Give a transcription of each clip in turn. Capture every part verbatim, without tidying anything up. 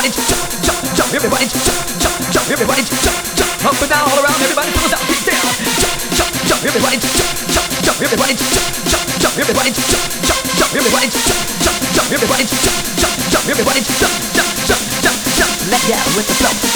everybody jump, jump, jump, everybody jump, jump, jump, everybody jump, jump, up and down, all around, everybody pull us out, get down, jump, jump, jump, everybody jump, jump, jump, everybody jump, jump, jump, everybody jump, jump, jump, everybody jump, jump, jump, everybody jump, jump, jump, everybody jump, jump, jump, jump, jump, let go with the flow.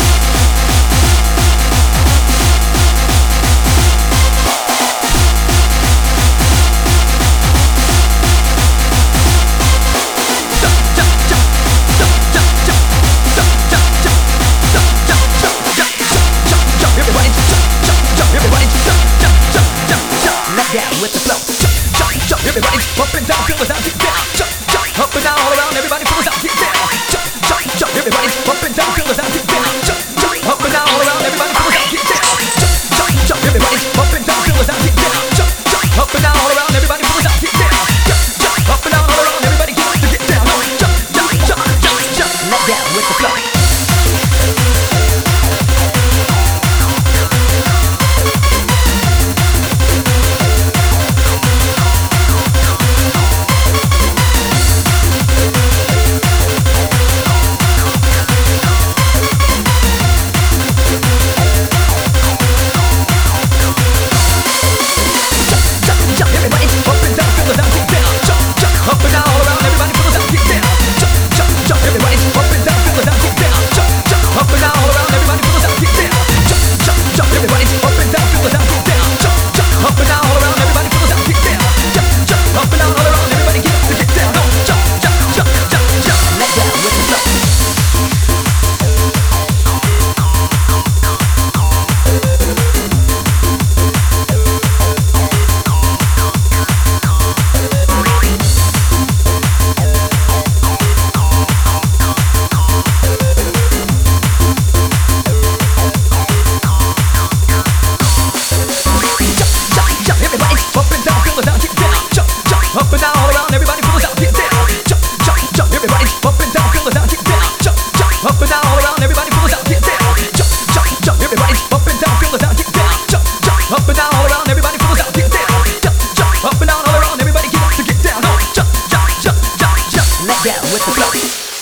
With the flow, jump, jump, jump, everybody up and down, feel us out, get down, jump, jump, up and down, all around, everybody feel us out, get down, jump, jump, jump, everybody up and down, feel us out, get down, jump, jump, up and down, all around, everybody feel us out, get down, jump, jump, jump, everybody up and down, feel us out, get down, jump, jump, up and down, all around, everybody feel us out, get down, jump, jump, up and down, all around, everybody get up to get down, jump, jump, jump, jump, jump, let down with the flow. Up and down, all around, everybody pull us out, get down. Jump, jump, jump, everybody up and down, feel us out, get down. Jump, jump, up and down, all around, everybody pull us out, get down. Jump, jump, jump, everybody up and down, feel us out, get down. Jump, jump, up and down, all around, everybody pull us out, get down. Jump, jump, up and down, all around, everybody get up to get down. Jump, jump, jump, jump, jump, let down with the flow.